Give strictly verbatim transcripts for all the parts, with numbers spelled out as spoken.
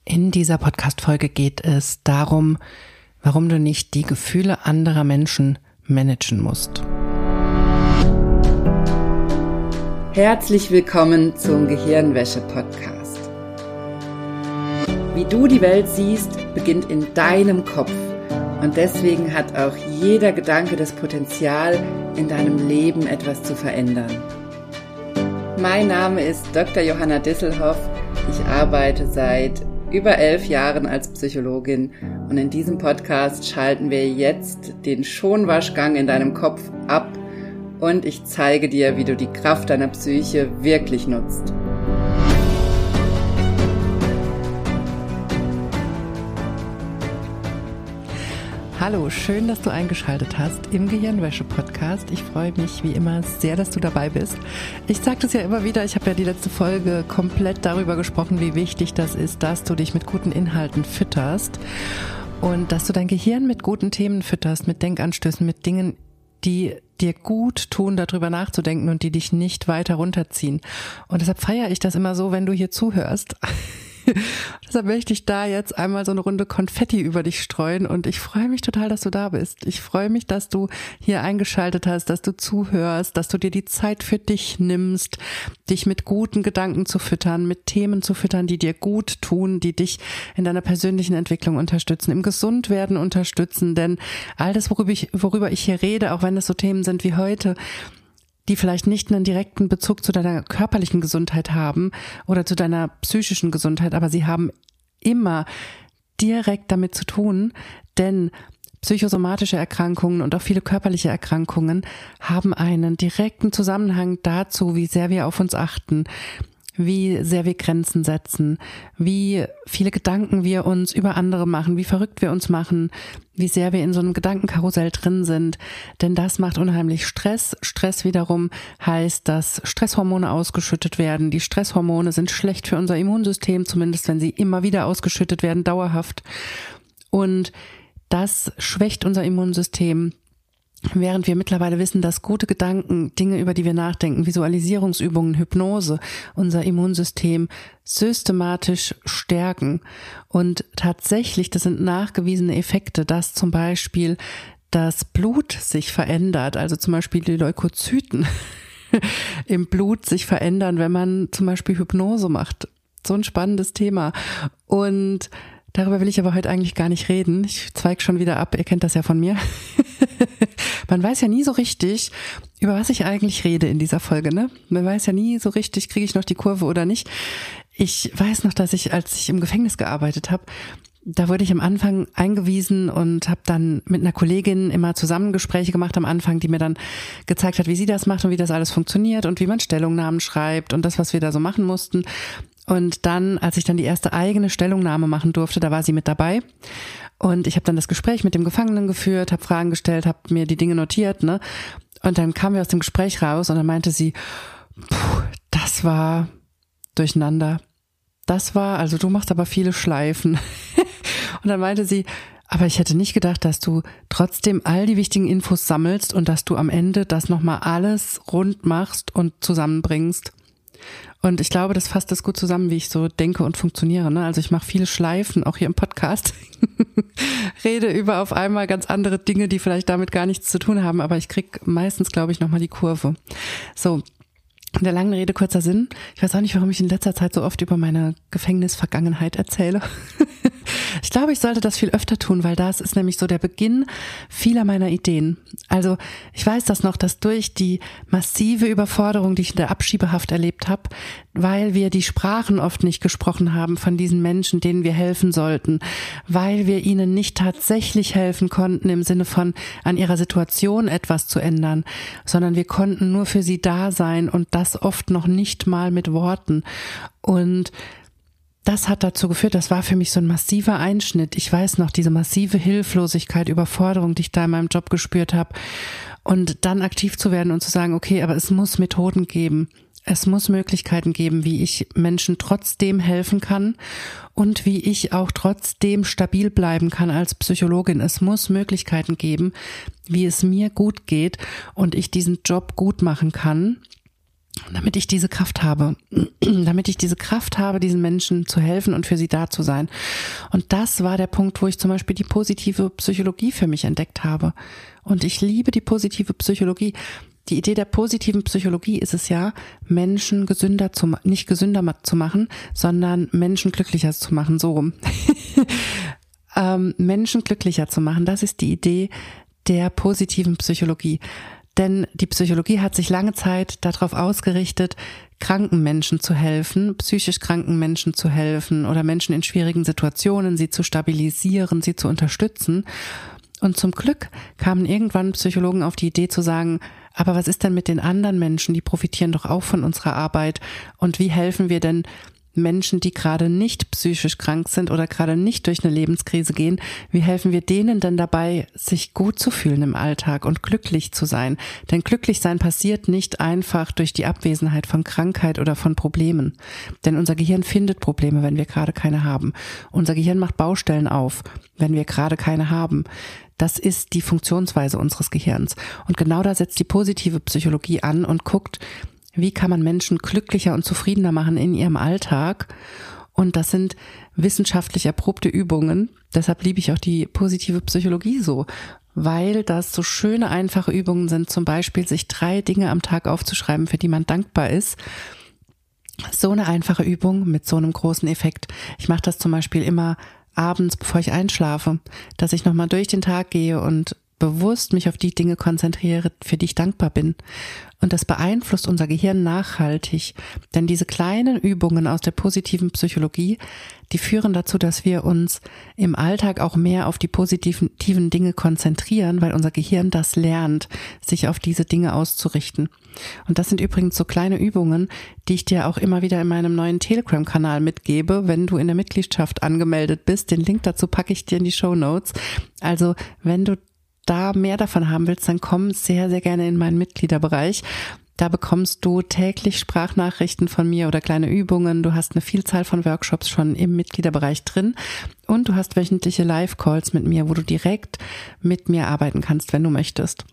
In dieser Podcast-Folge geht es darum, warum du nicht die Gefühle anderer Menschen managen musst. Herzlich willkommen zum Gehirnwäsche-Podcast. Wie du die Welt siehst, beginnt in deinem Kopf. Und deswegen hat auch jeder Gedanke das Potenzial, in deinem Leben etwas zu verändern. Mein Name ist Doktor Johanna Disselhoff. Ich arbeite seit über elf Jahren als Psychologin und in diesem Podcast schalten wir jetzt den Schonwaschgang in deinem Kopf ab und ich zeige dir, wie du die Kraft deiner Psyche wirklich nutzt. Hallo, schön, dass du eingeschaltet hast im Gehirnwäsche-Podcast. Ich freue mich wie immer sehr, dass du dabei bist. Ich sage das ja immer wieder, ich habe ja die letzte Folge komplett darüber gesprochen, wie wichtig das ist, dass du dich mit guten Inhalten fütterst und dass du dein Gehirn mit guten Themen fütterst, mit Denkanstößen, mit Dingen, die dir gut tun, darüber nachzudenken und die dich nicht weiter runterziehen. Und deshalb feiere ich das immer so, wenn du hier zuhörst. Deshalb möchte ich da jetzt einmal so eine Runde Konfetti über dich streuen und ich freue mich total, dass du da bist. Ich freue mich, dass du hier eingeschaltet hast, dass du zuhörst, dass du dir die Zeit für dich nimmst, dich mit guten Gedanken zu füttern, mit Themen zu füttern, die dir gut tun, die dich in deiner persönlichen Entwicklung unterstützen, im Gesundwerden unterstützen, denn all das, worüber ich, worüber ich hier rede, auch wenn es so Themen sind wie heute, die vielleicht nicht einen direkten Bezug zu deiner körperlichen Gesundheit haben oder zu deiner psychischen Gesundheit, aber sie haben immer direkt damit zu tun, denn psychosomatische Erkrankungen und auch viele körperliche Erkrankungen haben einen direkten Zusammenhang dazu, wie sehr wir auf uns achten, wie sehr wir Grenzen setzen, wie viele Gedanken wir uns über andere machen, wie verrückt wir uns machen, wie sehr wir in so einem Gedankenkarussell drin sind, denn das macht unheimlich Stress. Stress wiederum heißt, dass Stresshormone ausgeschüttet werden. Die Stresshormone sind schlecht für unser Immunsystem, zumindest wenn sie immer wieder ausgeschüttet werden, dauerhaft. Und das schwächt unser Immunsystem. Während wir mittlerweile wissen, dass gute Gedanken, Dinge, über die wir nachdenken, Visualisierungsübungen, Hypnose, unser Immunsystem systematisch stärken. Und tatsächlich, das sind nachgewiesene Effekte, dass zum Beispiel das Blut sich verändert, also zum Beispiel die Leukozyten im Blut sich verändern, wenn man zum Beispiel Hypnose macht. So ein spannendes Thema. Und darüber will ich aber heute eigentlich gar nicht reden. Ich zweige schon wieder ab, ihr kennt das ja von mir. Man weiß ja nie so richtig, über was ich eigentlich rede in dieser Folge, ne? Man weiß ja nie so richtig, kriege ich noch die Kurve oder nicht. Ich weiß noch, dass ich, als ich im Gefängnis gearbeitet habe, da wurde ich am Anfang eingewiesen und habe dann mit einer Kollegin immer zusammen Gespräche gemacht am Anfang, die mir dann gezeigt hat, wie sie das macht und wie das alles funktioniert und wie man Stellungnahmen schreibt und das, was wir da so machen mussten. Und dann, als ich dann die erste eigene Stellungnahme machen durfte, da war sie mit dabei. Und ich habe dann das Gespräch mit dem Gefangenen geführt, habe Fragen gestellt, habe mir die Dinge notiert, ne? Und dann kamen wir aus dem Gespräch raus und dann meinte sie, puh, das war durcheinander. Das war, also du machst aber viele Schleifen. Und dann meinte sie, aber ich hätte nicht gedacht, dass du trotzdem all die wichtigen Infos sammelst und dass du am Ende das nochmal alles rund machst und zusammenbringst. Und ich glaube, das fasst das gut zusammen, wie ich so denke und funktioniere, ne? Also ich mache viele Schleifen, auch hier im Podcast, rede über auf einmal ganz andere Dinge, die vielleicht damit gar nichts zu tun haben, aber ich krieg meistens, glaube ich, nochmal die Kurve. So, in der langen Rede kurzer Sinn. Ich weiß auch nicht, warum ich in letzter Zeit so oft über meine Gefängnisvergangenheit erzähle. Ich glaube, ich sollte das viel öfter tun, weil das ist nämlich so der Beginn vieler meiner Ideen. Also ich weiß das noch, dass durch die massive Überforderung, die ich in der Abschiebehaft erlebt habe, weil wir die Sprachen oft nicht gesprochen haben von diesen Menschen, denen wir helfen sollten, weil wir ihnen nicht tatsächlich helfen konnten im Sinne von an ihrer Situation etwas zu ändern, sondern wir konnten nur für sie da sein und das oft noch nicht mal mit Worten. Und das hat dazu geführt, das war für mich so ein massiver Einschnitt. Ich weiß noch, diese massive Hilflosigkeit, Überforderung, die ich da in meinem Job gespürt habe. Und dann aktiv zu werden und zu sagen, okay, aber es muss Methoden geben. Es muss Möglichkeiten geben, wie ich Menschen trotzdem helfen kann und wie ich auch trotzdem stabil bleiben kann als Psychologin. Es muss Möglichkeiten geben, wie es mir gut geht und ich diesen Job gut machen kann, damit ich diese Kraft habe, damit ich diese Kraft habe, diesen Menschen zu helfen und für sie da zu sein. Und das war der Punkt, wo ich zum Beispiel die positive Psychologie für mich entdeckt habe. Und ich liebe die positive Psychologie. Die Idee der positiven Psychologie ist es ja, Menschen gesünder zu, nicht gesünder zu machen, sondern Menschen glücklicher zu machen, so rum. ähm, Menschen glücklicher zu machen, das ist die Idee der positiven Psychologie. Denn die Psychologie hat sich lange Zeit darauf ausgerichtet, kranken Menschen zu helfen, psychisch kranken Menschen zu helfen oder Menschen in schwierigen Situationen, sie zu stabilisieren, sie zu unterstützen. Und zum Glück kamen irgendwann Psychologen auf die Idee zu sagen, aber was ist denn mit den anderen Menschen, die profitieren doch auch von unserer Arbeit, und wie helfen wir denn Menschen, die gerade nicht psychisch krank sind oder gerade nicht durch eine Lebenskrise gehen, wie helfen wir denen denn dabei, sich gut zu fühlen im Alltag und glücklich zu sein? Denn glücklich sein passiert nicht einfach durch die Abwesenheit von Krankheit oder von Problemen. Denn unser Gehirn findet Probleme, wenn wir gerade keine haben. Unser Gehirn macht Baustellen auf, wenn wir gerade keine haben. Das ist die Funktionsweise unseres Gehirns. Und genau da setzt die positive Psychologie an und guckt, wie kann man Menschen glücklicher und zufriedener machen in ihrem Alltag? Und das sind wissenschaftlich erprobte Übungen. Deshalb liebe ich auch die positive Psychologie so, weil das so schöne, einfache Übungen sind. Zum Beispiel sich drei Dinge am Tag aufzuschreiben, für die man dankbar ist. So eine einfache Übung mit so einem großen Effekt. Ich mache das zum Beispiel immer abends, bevor ich einschlafe, dass ich nochmal durch den Tag gehe und bewusst mich auf die Dinge konzentriere, für die ich dankbar bin. Und das beeinflusst unser Gehirn nachhaltig. Denn diese kleinen Übungen aus der positiven Psychologie, die führen dazu, dass wir uns im Alltag auch mehr auf die positiven Dinge konzentrieren, weil unser Gehirn das lernt, sich auf diese Dinge auszurichten. Und das sind übrigens so kleine Übungen, die ich dir auch immer wieder in meinem neuen Telegram-Kanal mitgebe, wenn du in der Mitgliedschaft angemeldet bist. Den Link dazu packe ich dir in die Shownotes. Also wenn du da mehr davon haben willst, dann komm sehr, sehr gerne in meinen Mitgliederbereich. Da bekommst du täglich Sprachnachrichten von mir oder kleine Übungen. Du hast eine Vielzahl von Workshops schon im Mitgliederbereich drin und du hast wöchentliche Live-Calls mit mir, wo du direkt mit mir arbeiten kannst, wenn du möchtest.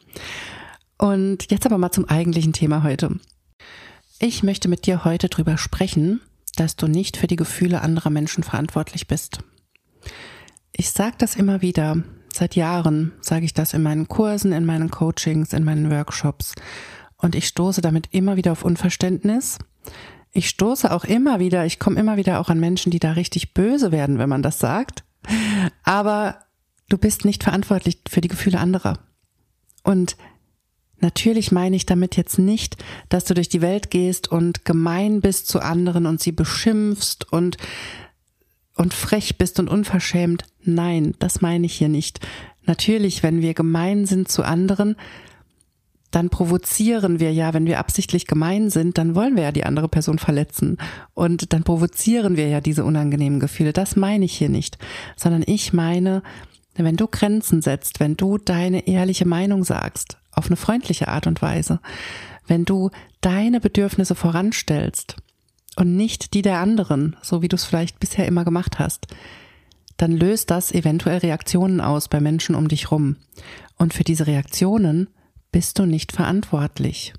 Und jetzt aber mal zum eigentlichen Thema heute. Ich möchte mit dir heute drüber sprechen, dass du nicht für die Gefühle anderer Menschen verantwortlich bist. Ich sage das immer wieder. Seit Jahren sage ich das in meinen Kursen, in meinen Coachings, in meinen Workshops. Und ich stoße damit immer wieder auf Unverständnis. Ich stoße auch immer wieder, ich komme immer wieder auch an Menschen, die da richtig böse werden, wenn man das sagt. Aber du bist nicht verantwortlich für die Gefühle anderer. Und natürlich meine ich damit jetzt nicht, dass du durch die Welt gehst und gemein bist zu anderen und sie beschimpfst und und frech bist und unverschämt. Nein, das meine ich hier nicht. Natürlich, wenn wir gemein sind zu anderen, dann provozieren wir ja, wenn wir absichtlich gemein sind, dann wollen wir ja die andere Person verletzen. Und dann provozieren wir ja diese unangenehmen Gefühle. Das meine ich hier nicht. Sondern ich meine, wenn du Grenzen setzt, wenn du deine ehrliche Meinung sagst, auf eine freundliche Art und Weise, wenn du deine Bedürfnisse voranstellst, und nicht die der anderen, so wie du es vielleicht bisher immer gemacht hast, dann löst das eventuell Reaktionen aus bei Menschen um dich rum. Und für diese Reaktionen bist du nicht verantwortlich,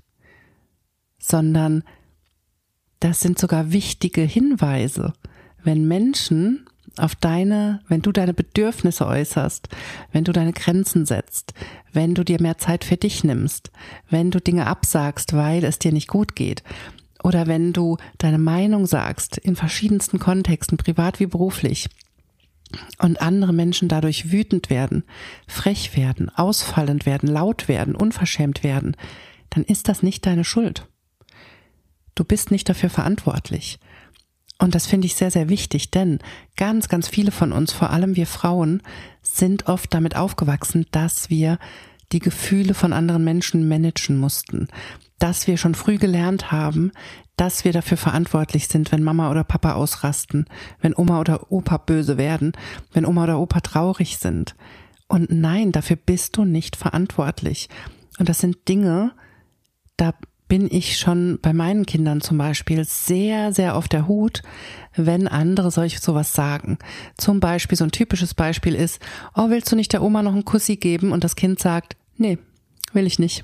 sondern das sind sogar wichtige Hinweise. Wenn Menschen auf deine, wenn du deine Bedürfnisse äußerst, wenn du deine Grenzen setzt, wenn du dir mehr Zeit für dich nimmst, wenn du Dinge absagst, weil es dir nicht gut geht, oder wenn du deine Meinung sagst, in verschiedensten Kontexten, privat wie beruflich, und andere Menschen dadurch wütend werden, frech werden, ausfallend werden, laut werden, unverschämt werden, dann ist das nicht deine Schuld. Du bist nicht dafür verantwortlich. Und das finde ich sehr, sehr wichtig, denn ganz, ganz viele von uns, vor allem wir Frauen, sind oft damit aufgewachsen, dass wir die Gefühle von anderen Menschen managen mussten, dass wir schon früh gelernt haben, dass wir dafür verantwortlich sind, wenn Mama oder Papa ausrasten, wenn Oma oder Opa böse werden, wenn Oma oder Opa traurig sind. Und nein, dafür bist du nicht verantwortlich. Und das sind Dinge, da bin ich schon bei meinen Kindern zum Beispiel sehr, sehr auf der Hut, wenn andere solch sowas sagen. Zum Beispiel, so ein typisches Beispiel ist, oh, willst du nicht der Oma noch einen Kussi geben? Und das Kind sagt, nee, will ich nicht.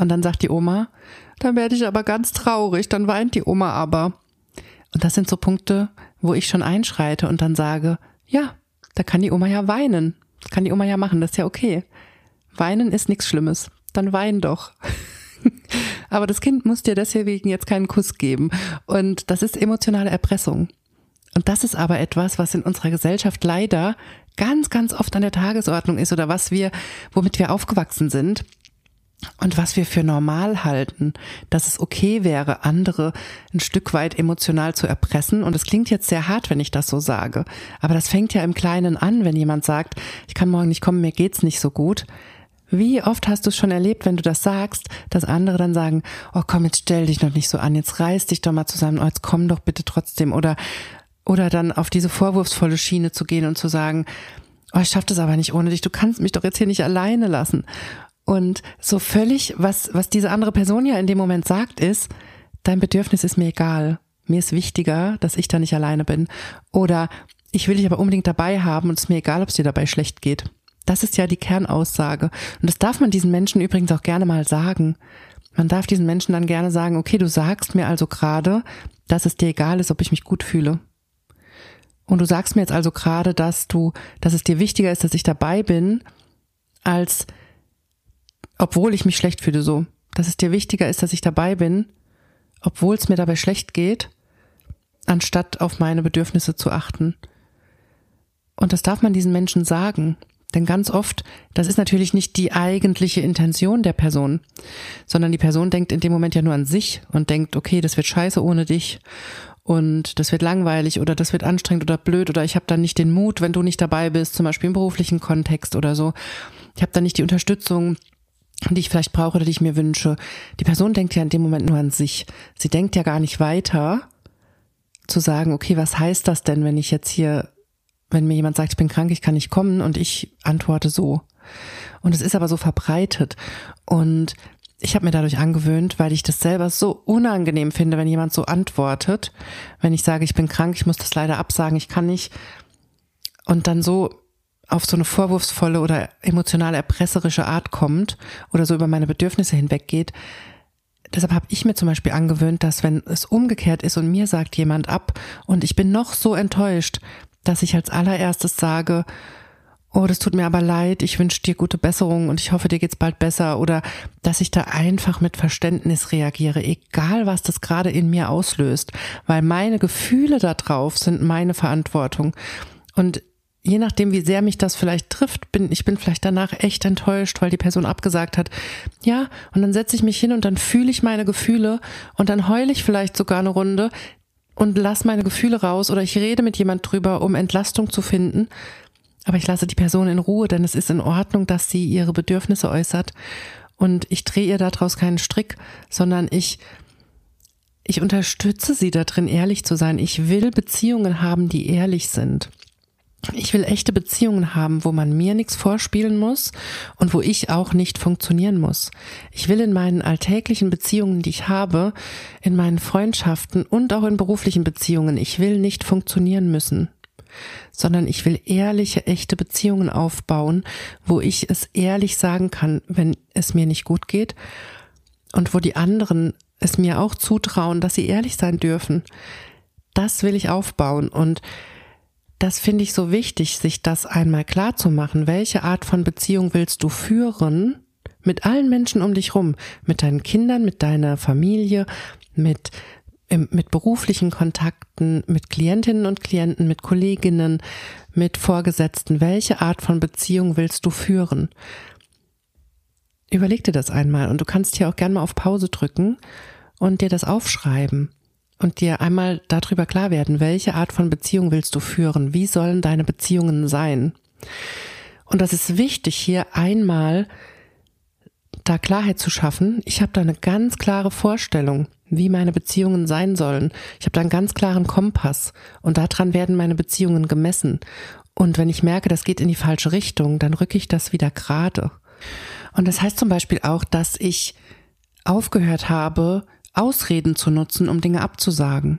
Und dann sagt die Oma, dann werde ich aber ganz traurig, dann weint die Oma aber. Und das sind so Punkte, wo ich schon einschreite und dann sage, ja, da kann die Oma ja weinen. Das kann die Oma ja machen, das ist ja okay. Weinen ist nichts Schlimmes, dann wein doch. Aber das Kind muss dir deswegen jetzt keinen Kuss geben. Und das ist emotionale Erpressung. Und das ist aber etwas, was in unserer Gesellschaft leider ganz, ganz oft an der Tagesordnung ist oder was wir, womit wir aufgewachsen sind und was wir für normal halten, dass es okay wäre, andere ein Stück weit emotional zu erpressen. Und es klingt jetzt sehr hart, wenn ich das so sage. Aber das fängt ja im Kleinen an, wenn jemand sagt, ich kann morgen nicht kommen, mir geht's nicht so gut. Wie oft hast du es schon erlebt, wenn du das sagst, dass andere dann sagen, oh komm, jetzt stell dich noch nicht so an, jetzt reiß dich doch mal zusammen, oh, jetzt komm doch bitte trotzdem. Oder Oder dann auf diese vorwurfsvolle Schiene zu gehen und zu sagen, oh, ich schaff das aber nicht ohne dich, du kannst mich doch jetzt hier nicht alleine lassen. Und so völlig, was, was diese andere Person ja in dem Moment sagt, ist, dein Bedürfnis ist mir egal. Mir ist wichtiger, dass ich da nicht alleine bin. Oder ich will dich aber unbedingt dabei haben und es ist mir egal, ob es dir dabei schlecht geht. Das ist ja die Kernaussage. Und das darf man diesen Menschen übrigens auch gerne mal sagen. Man darf diesen Menschen dann gerne sagen, okay, du sagst mir also gerade, dass es dir egal ist, ob ich mich gut fühle. Und du sagst mir jetzt also gerade, dass du, dass es dir wichtiger ist, dass ich dabei bin, als obwohl ich mich schlecht fühle so. Dass es dir wichtiger ist, dass ich dabei bin, obwohl es mir dabei schlecht geht, anstatt auf meine Bedürfnisse zu achten. Und das darf man diesen Menschen sagen. Denn ganz oft, das ist natürlich nicht die eigentliche Intention der Person, sondern die Person denkt in dem Moment ja nur an sich und denkt, okay, das wird scheiße ohne dich. Und das wird langweilig oder das wird anstrengend oder blöd oder ich habe dann nicht den Mut, wenn du nicht dabei bist, zum Beispiel im beruflichen Kontext oder so. Ich habe dann nicht die Unterstützung, die ich vielleicht brauche oder die ich mir wünsche. Die Person denkt ja in dem Moment nur an sich. Sie denkt ja gar nicht weiter, zu sagen, okay, was heißt das denn, wenn ich jetzt hier, wenn mir jemand sagt, ich bin krank, ich kann nicht kommen und ich antworte so. Und es ist aber so verbreitet und ich habe mir dadurch angewöhnt, weil ich das selber so unangenehm finde, wenn jemand so antwortet, wenn ich sage, ich bin krank, ich muss das leider absagen, ich kann nicht und dann so auf so eine vorwurfsvolle oder emotional erpresserische Art kommt oder so über meine Bedürfnisse hinweggeht. Deshalb habe ich mir zum Beispiel angewöhnt, dass wenn es umgekehrt ist und mir sagt jemand ab und ich bin noch so enttäuscht, dass ich als allererstes sage, oh, das tut mir aber leid, ich wünsche dir gute Besserung und ich hoffe, dir geht's bald besser oder dass ich da einfach mit Verständnis reagiere, egal was das gerade in mir auslöst, weil meine Gefühle da drauf sind meine Verantwortung und je nachdem, wie sehr mich das vielleicht trifft, bin ich bin vielleicht danach echt enttäuscht, weil die Person abgesagt hat. Ja, und dann setze ich mich hin und dann fühle ich meine Gefühle und dann heule ich vielleicht sogar eine Runde und lass meine Gefühle raus oder ich rede mit jemand drüber, um Entlastung zu finden. Aber ich lasse die Person in Ruhe, denn es ist in Ordnung, dass sie ihre Bedürfnisse äußert und ich drehe ihr daraus keinen Strick, sondern ich ich unterstütze sie darin, ehrlich zu sein. Ich will Beziehungen haben, die ehrlich sind. Ich will echte Beziehungen haben, wo man mir nichts vorspielen muss und wo ich auch nicht funktionieren muss. Ich will in meinen alltäglichen Beziehungen, die ich habe, in meinen Freundschaften und auch in beruflichen Beziehungen, ich will nicht funktionieren müssen, sondern ich will ehrliche, echte Beziehungen aufbauen, wo ich es ehrlich sagen kann, wenn es mir nicht gut geht und wo die anderen es mir auch zutrauen, dass sie ehrlich sein dürfen. Das will ich aufbauen und das finde ich so wichtig, sich das einmal klar zu machen. Welche Art von Beziehung willst du führen mit allen Menschen um dich rum? Mit deinen Kindern, mit deiner Familie, mit, mit beruflichen Kontakten, mit Klientinnen und Klienten, mit Kolleginnen, mit Vorgesetzten. Welche Art von Beziehung willst du führen? Überleg dir das einmal und du kannst hier auch gerne mal auf Pause drücken und dir das aufschreiben. Und dir einmal darüber klar werden, welche Art von Beziehung willst du führen? Wie sollen deine Beziehungen sein? Und das ist wichtig, hier einmal da Klarheit zu schaffen. Ich habe da eine ganz klare Vorstellung, wie meine Beziehungen sein sollen. Ich habe da einen ganz klaren Kompass und daran werden meine Beziehungen gemessen. Und wenn ich merke, das geht in die falsche Richtung, dann rücke ich das wieder gerade. Und das heißt zum Beispiel auch, dass ich aufgehört habe, Ausreden zu nutzen, um Dinge abzusagen.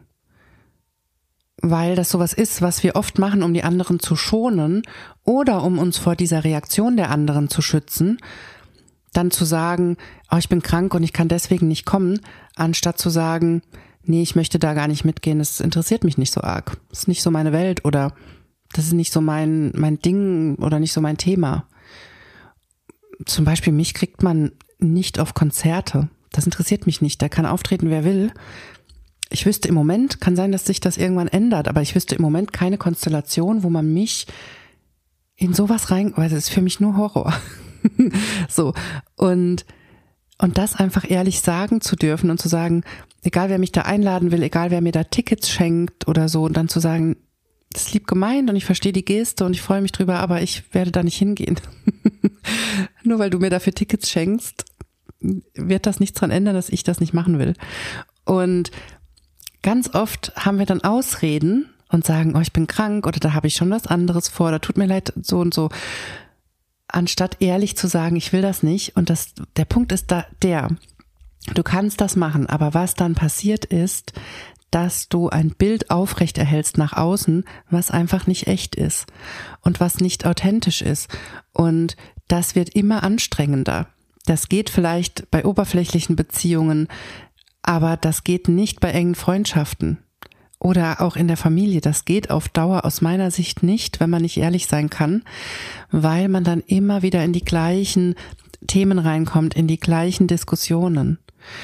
Weil das sowas ist, was wir oft machen, um die anderen zu schonen oder um uns vor dieser Reaktion der anderen zu schützen, dann zu sagen, oh, ich bin krank und ich kann deswegen nicht kommen, anstatt zu sagen, nee, ich möchte da gar nicht mitgehen, das interessiert mich nicht so arg, das ist nicht so meine Welt oder das ist nicht so mein, mein Ding oder nicht so mein Thema. Zum Beispiel mich kriegt man nicht auf Konzerte, das interessiert mich nicht, da kann auftreten, wer will. Ich wüsste im Moment, kann sein, dass sich das irgendwann ändert, aber ich wüsste im Moment keine Konstellation, wo man mich in sowas rein, weil das ist für mich nur Horror. So, und, und das einfach ehrlich sagen zu dürfen und zu sagen, egal wer mich da einladen will, egal wer mir da Tickets schenkt oder so, und dann zu sagen, das ist lieb gemeint und ich verstehe die Geste und ich freue mich drüber, aber ich werde da nicht hingehen. Nur weil du mir dafür Tickets schenkst, wird das nichts dran ändern, dass ich das nicht machen will. Und ganz oft haben wir dann Ausreden und sagen, oh, ich bin krank oder da habe ich schon was anderes vor, da tut mir leid, so und so. Anstatt ehrlich zu sagen, ich will das nicht. Und das, der Punkt ist da der, du kannst das machen, aber was dann passiert ist, dass du ein Bild aufrecht erhältst nach außen, was einfach nicht echt ist und was nicht authentisch ist. Und das wird immer anstrengender. Das geht vielleicht bei oberflächlichen Beziehungen, aber das geht nicht bei engen Freundschaften. Oder auch in der Familie, das geht auf Dauer aus meiner Sicht nicht, wenn man nicht ehrlich sein kann, weil man dann immer wieder in die gleichen Themen reinkommt, in die gleichen Diskussionen.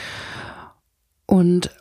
Und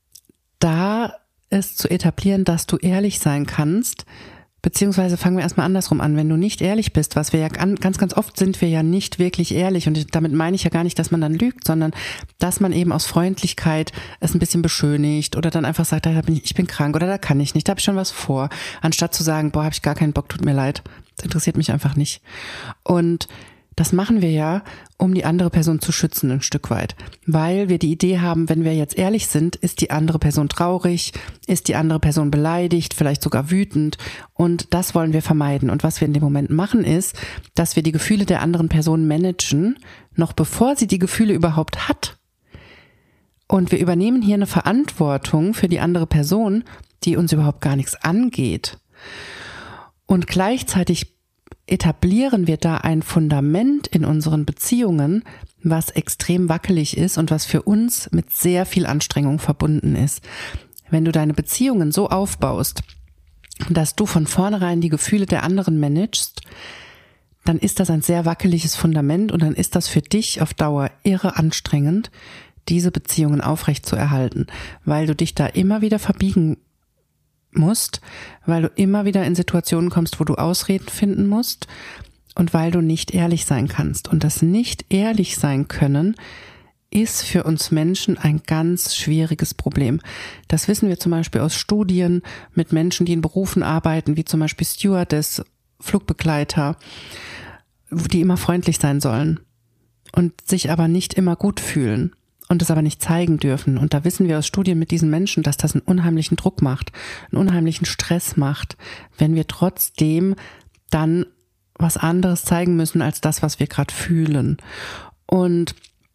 da ist zu etablieren, dass du ehrlich sein kannst, beziehungsweise fangen wir erstmal andersrum an, wenn du nicht ehrlich bist, was wir ja ganz, ganz oft sind wir ja nicht wirklich ehrlich und damit meine ich ja gar nicht, dass man dann lügt, sondern dass man eben aus Freundlichkeit es ein bisschen beschönigt oder dann einfach sagt, da bin ich, ich bin krank oder da kann ich nicht, da habe ich schon was vor, anstatt zu sagen, boah, habe ich gar keinen Bock, tut mir leid, das interessiert mich einfach nicht. Und das machen wir ja, um die andere Person zu schützen ein Stück weit, weil wir die Idee haben, wenn wir jetzt ehrlich sind, ist die andere Person traurig, ist die andere Person beleidigt, vielleicht sogar wütend und das wollen wir vermeiden. Und was wir in dem Moment machen ist, dass wir die Gefühle der anderen Person managen, noch bevor sie die Gefühle überhaupt hat. Und wir übernehmen hier eine Verantwortung für die andere Person, die uns überhaupt gar nichts angeht. Und gleichzeitig etablieren wir da ein Fundament in unseren Beziehungen, was extrem wackelig ist und was für uns mit sehr viel Anstrengung verbunden ist. Wenn du deine Beziehungen so aufbaust, dass du von vornherein die Gefühle der anderen managst, dann ist das ein sehr wackeliges Fundament und dann ist das für dich auf Dauer irre anstrengend, diese Beziehungen aufrechtzuerhalten, weil du dich da immer wieder verbiegen musst, weil du immer wieder in Situationen kommst, wo du Ausreden finden musst und weil du nicht ehrlich sein kannst. Und das nicht ehrlich sein können ist für uns Menschen ein ganz schwieriges Problem. Das wissen wir zum Beispiel aus Studien mit Menschen, die in Berufen arbeiten, wie zum Beispiel Stewardess, Flugbegleiter, die immer freundlich sein sollen und sich aber nicht immer gut fühlen. Und es aber nicht zeigen dürfen. Und da wissen wir aus Studien mit diesen Menschen, dass das einen unheimlichen Druck macht, einen unheimlichen Stress macht, wenn wir trotzdem dann was anderes zeigen müssen als das, was wir gerade fühlen. Und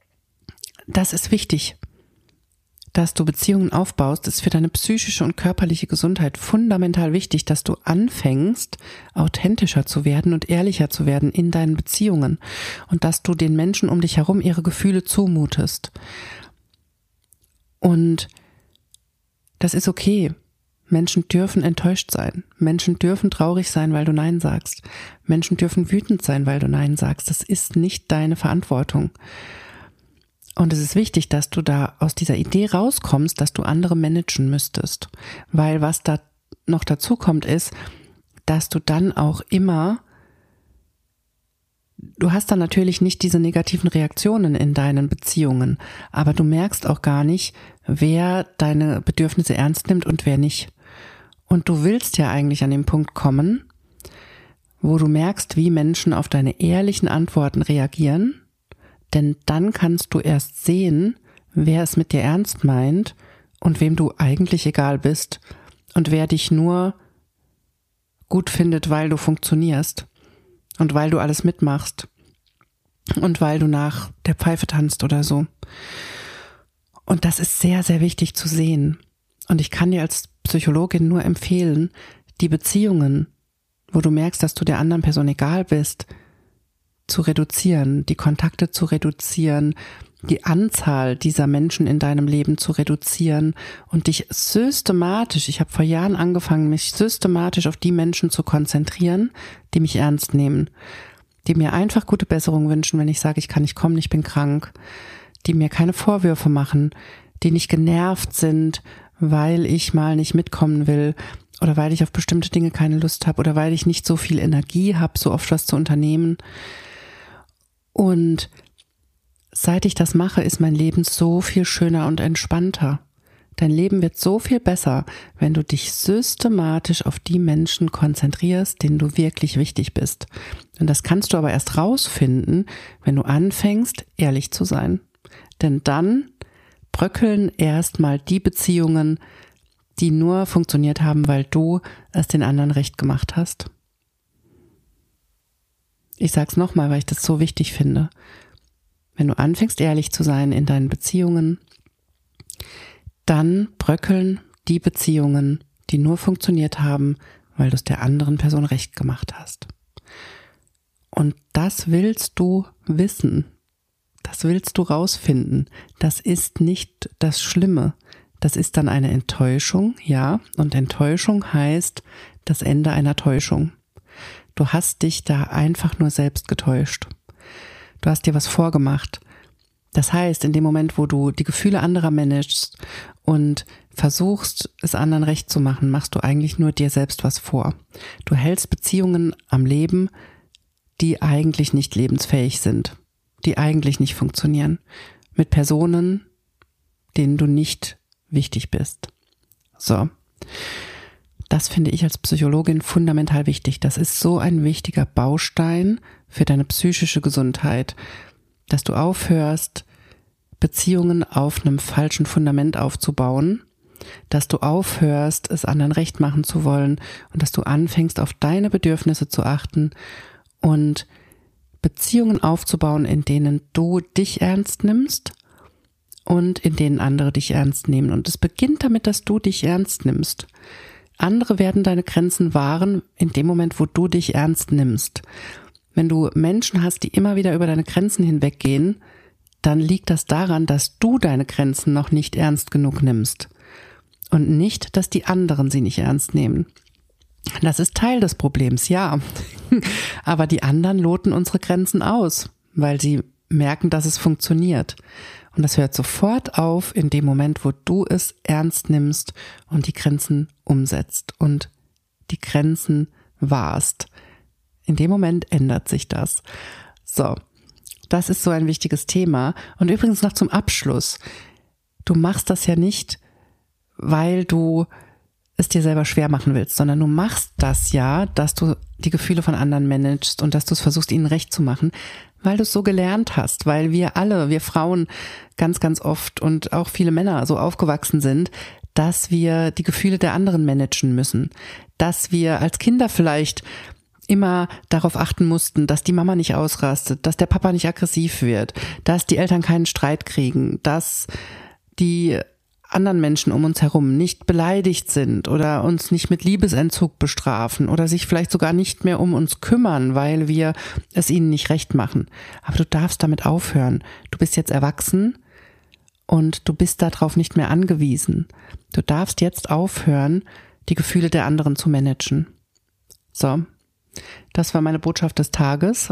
das ist wichtig, dass du Beziehungen aufbaust. Das ist für deine psychische und körperliche Gesundheit fundamental wichtig, dass du anfängst, authentischer zu werden und ehrlicher zu werden in deinen Beziehungen und dass du den Menschen um dich herum ihre Gefühle zumutest. Und das ist okay. Menschen dürfen enttäuscht sein. Menschen dürfen traurig sein, weil du Nein sagst. Menschen dürfen wütend sein, weil du Nein sagst. Das ist nicht deine Verantwortung. Und es ist wichtig, dass du da aus dieser Idee rauskommst, dass du andere managen müsstest. Weil was da noch dazu kommt, ist, dass du dann auch immer, du hast dann natürlich nicht diese negativen Reaktionen in deinen Beziehungen, aber du merkst auch gar nicht, wer deine Bedürfnisse ernst nimmt und wer nicht. Und du willst ja eigentlich an den Punkt kommen, wo du merkst, wie Menschen auf deine ehrlichen Antworten reagieren. Denn dann kannst du erst sehen, wer es mit dir ernst meint und wem du eigentlich egal bist und wer dich nur gut findet, weil du funktionierst und weil du alles mitmachst und weil du nach der Pfeife tanzt oder so. Und das ist sehr, sehr wichtig zu sehen. Und ich kann dir als Psychologin nur empfehlen, die Beziehungen, wo du merkst, dass du der anderen Person egal bist, zu reduzieren, die Kontakte zu reduzieren, die Anzahl dieser Menschen in deinem Leben zu reduzieren und dich systematisch, ich habe vor Jahren angefangen, mich systematisch auf die Menschen zu konzentrieren, die mich ernst nehmen, die mir einfach gute Besserung wünschen, wenn ich sage, ich kann nicht kommen, ich bin krank, die mir keine Vorwürfe machen, die nicht genervt sind, weil ich mal nicht mitkommen will oder weil ich auf bestimmte Dinge keine Lust habe oder weil ich nicht so viel Energie habe, so oft was zu unternehmen. Und seit ich das mache, ist mein Leben so viel schöner und entspannter. Dein Leben wird so viel besser, wenn du dich systematisch auf die Menschen konzentrierst, denen du wirklich wichtig bist. Und das kannst du aber erst rausfinden, wenn du anfängst, ehrlich zu sein. Denn dann bröckeln erstmal die Beziehungen, die nur funktioniert haben, weil du es den anderen recht gemacht hast. Ich sag's nochmal, weil ich das so wichtig finde. Wenn du anfängst, ehrlich zu sein in deinen Beziehungen, dann bröckeln die Beziehungen, die nur funktioniert haben, weil du es der anderen Person recht gemacht hast. Und das willst du wissen. Das willst du rausfinden. Das ist nicht das Schlimme. Das ist dann eine Enttäuschung, ja. Und Enttäuschung heißt das Ende einer Täuschung. Du hast dich da einfach nur selbst getäuscht. Du hast dir was vorgemacht. Das heißt, in dem Moment, wo du die Gefühle anderer managst und versuchst, es anderen recht zu machen, machst du eigentlich nur dir selbst was vor. Du hältst Beziehungen am Leben, die eigentlich nicht lebensfähig sind, die eigentlich nicht funktionieren, mit Personen, denen du nicht wichtig bist. So. Das finde ich als Psychologin fundamental wichtig. Das ist so ein wichtiger Baustein für deine psychische Gesundheit, dass du aufhörst, Beziehungen auf einem falschen Fundament aufzubauen, dass du aufhörst, es anderen recht machen zu wollen und dass du anfängst, auf deine Bedürfnisse zu achten und Beziehungen aufzubauen, in denen du dich ernst nimmst und in denen andere dich ernst nehmen. Und es beginnt damit, dass du dich ernst nimmst. Andere werden deine Grenzen wahren in dem Moment, wo du dich ernst nimmst. Wenn du Menschen hast, die immer wieder über deine Grenzen hinweggehen, dann liegt das daran, dass du deine Grenzen noch nicht ernst genug nimmst. Und nicht, dass die anderen sie nicht ernst nehmen. Das ist Teil des Problems, ja. Aber die anderen loten unsere Grenzen aus, weil sie merken, dass es funktioniert. Und das hört sofort auf in dem Moment, wo du es ernst nimmst und die Grenzen umsetzt und die Grenzen wahrst. In dem Moment ändert sich das. So, das ist so ein wichtiges Thema. Und übrigens noch zum Abschluss. Du machst das ja nicht, weil du es dir selber schwer machen willst, sondern du machst das ja, dass du die Gefühle von anderen managst und dass du es versuchst, ihnen recht zu machen, weil du es so gelernt hast, weil wir alle, wir Frauen ganz, ganz oft und auch viele Männer so aufgewachsen sind, dass wir die Gefühle der anderen managen müssen, dass wir als Kinder vielleicht immer darauf achten mussten, dass die Mama nicht ausrastet, dass der Papa nicht aggressiv wird, dass die Eltern keinen Streit kriegen, dass die anderen Menschen um uns herum nicht beleidigt sind oder uns nicht mit Liebesentzug bestrafen oder sich vielleicht sogar nicht mehr um uns kümmern, weil wir es ihnen nicht recht machen. Aber du darfst damit aufhören. Du bist jetzt erwachsen und du bist darauf nicht mehr angewiesen. Du darfst jetzt aufhören, die Gefühle der anderen zu managen. So, das war meine Botschaft des Tages.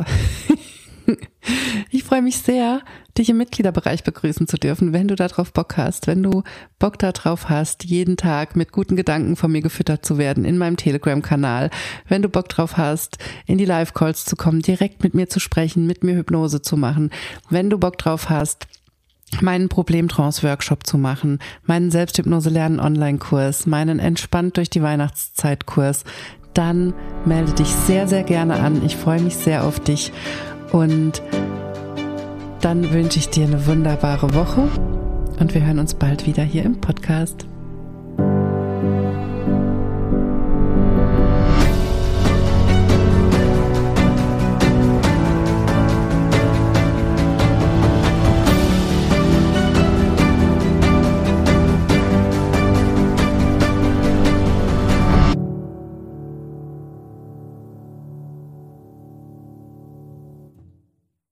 Ich freue mich sehr, dich im Mitgliederbereich begrüßen zu dürfen, wenn du darauf Bock hast, wenn du Bock darauf hast, jeden Tag mit guten Gedanken von mir gefüttert zu werden in meinem Telegram-Kanal, wenn du Bock drauf hast, in die Live-Calls zu kommen, direkt mit mir zu sprechen, mit mir Hypnose zu machen, wenn du Bock drauf hast, meinen Problemtrance-Workshop zu machen, meinen Selbsthypnose-Lernen-Online-Kurs, meinen Entspannt durch die Weihnachtszeit-Kurs, dann melde dich sehr, sehr gerne an. Ich freue mich sehr auf dich. Und dann wünsche ich dir eine wunderbare Woche und wir hören uns bald wieder hier im Podcast.